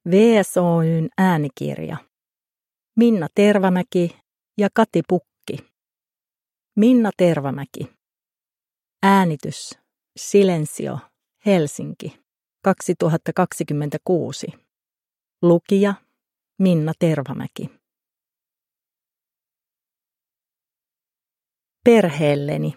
VSOY:n äänikirja. Minna Tervamäki ja Kati Pukki. Minna Tervamäki. Äänitys. Silensio. Helsinki. 2026. Lukija. Minna Tervamäki. Perheelleni.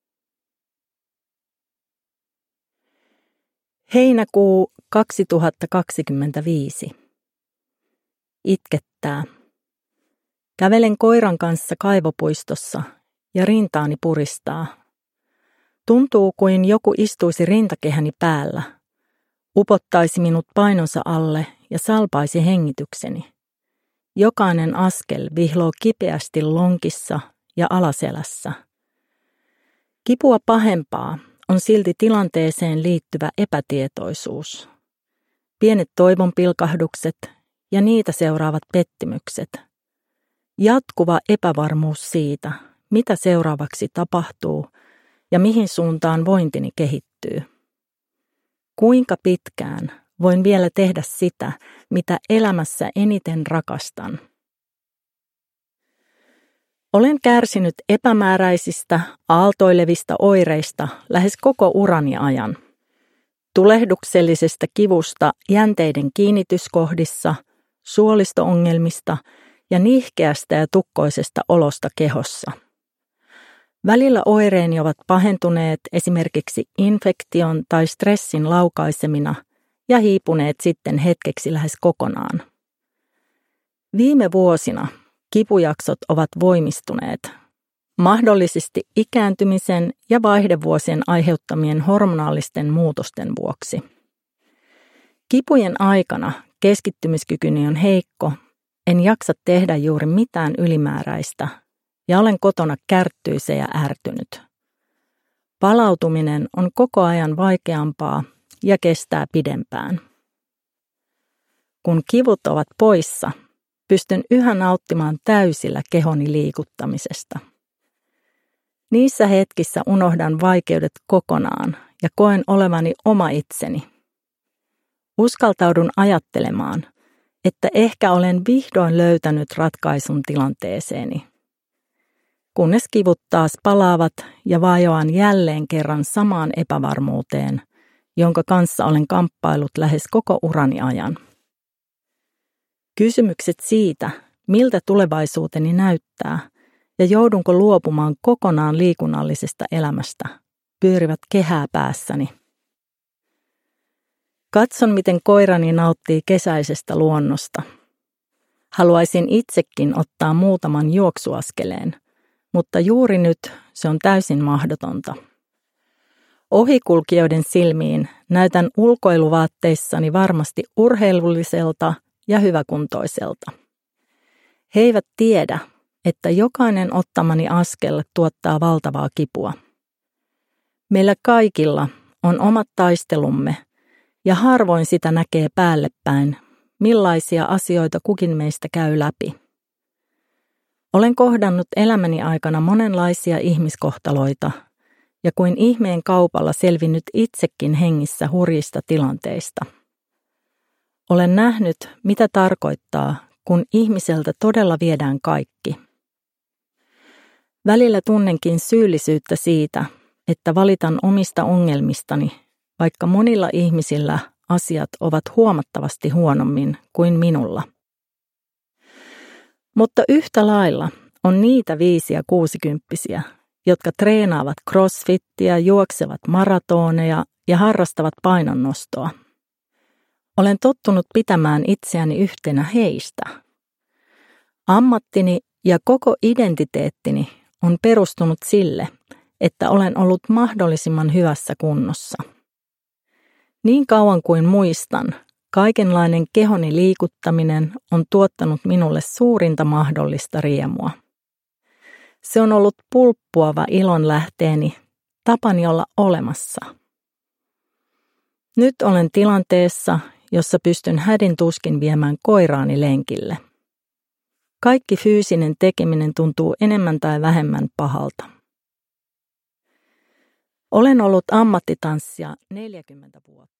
Heinäkuu 2025. Itkettää. Kävelen koiran kanssa kaivopuistossa ja rintaani puristaa. Tuntuu kuin joku istuisi rintakehäni päällä, upottaisi minut painonsa alle ja salpaisi hengitykseni. Jokainen askel vihloo kipeästi lonkissa ja alaselässä. Kipua pahempaa on silti tilanteeseen liittyvä epätietoisuus. Pienet toivonpilkahdukset ja niitä seuraavat pettymykset. Jatkuva epävarmuus siitä, mitä seuraavaksi tapahtuu ja mihin suuntaan vointini kehittyy. Kuinka pitkään voin vielä tehdä sitä, mitä elämässä eniten rakastan? Olen kärsinyt epämääräisistä, aaltoilevista oireista lähes koko urani ajan. Tulehduksellisesta kivusta jänteiden kiinnityskohdissa, suolisto-ongelmista ja nihkeästä ja tukkoisesta olosta kehossa. Välillä oireeni ovat pahentuneet esimerkiksi infektion tai stressin laukaisemina ja hiipuneet sitten hetkeksi lähes kokonaan. Viime vuosina kipujaksot ovat voimistuneet, mahdollisesti ikääntymisen ja vaihdevuosien aiheuttamien hormonaalisten muutosten vuoksi. Kipujen aikana keskittymiskykyni on heikko, en jaksa tehdä juuri mitään ylimääräistä ja olen kotona kärttyisä ja ärtynyt. Palautuminen on koko ajan vaikeampaa ja kestää pidempään. Kun kivut ovat poissa, pystyn yhä nauttimaan täysillä kehoni liikuttamisesta. Niissä hetkissä unohdan vaikeudet kokonaan ja koen olevani oma itseni. Uskaltaudun ajattelemaan, että ehkä olen vihdoin löytänyt ratkaisun tilanteeseeni. Kunnes kivut taas palaavat ja vajoan jälleen kerran samaan epävarmuuteen, jonka kanssa olen kamppailut lähes koko urani ajan. Kysymykset siitä, miltä tulevaisuuteni näyttää ja joudunko luopumaan kokonaan liikunnallisesta elämästä, pyörivät kehää päässäni. Katson, miten koirani nauttii kesäisestä luonnosta. Haluaisin itsekin ottaa muutaman juoksuaskeleen, mutta juuri nyt se on täysin mahdotonta. Ohikulkijoiden silmiin näytän ulkoiluvaatteissani varmasti urheilulliselta ja hyväkuntoiselta. He eivät tiedä, että jokainen ottamani askel tuottaa valtavaa kipua. Meillä kaikilla on omat taistelumme ja harvoin sitä näkee päälle päin, millaisia asioita kukin meistä käy läpi. Olen kohdannut elämäni aikana monenlaisia ihmiskohtaloita ja kuin ihmeen kaupalla selvinnyt itsekin hengissä hurjista tilanteista. Olen nähnyt, mitä tarkoittaa, kun ihmiseltä todella viedään kaikki. Välillä tunnenkin syyllisyyttä siitä, että valitan omista ongelmistani, vaikka monilla ihmisillä asiat ovat huomattavasti huonommin kuin minulla. Mutta yhtä lailla on niitä 5- ja 60-vuotiaita, jotka treenaavat crossfittiä, juoksevat maratoneja ja harrastavat painonnostoa. Olen tottunut pitämään itseäni yhtenä heistä. Ammattini ja koko identiteettini on perustunut sille, että olen ollut mahdollisimman hyvässä kunnossa. Niin kauan kuin muistan, kaikenlainen kehoni liikuttaminen on tuottanut minulle suurinta mahdollista riemua. Se on ollut pulppuava ilonlähteeni, tapani olla olemassa. Nyt olen tilanteessa, jossa pystyn hädin tuskin viemään koiraani lenkille. Kaikki fyysinen tekeminen tuntuu enemmän tai vähemmän pahalta. Olen ollut ammattitanssija 40 vuotta.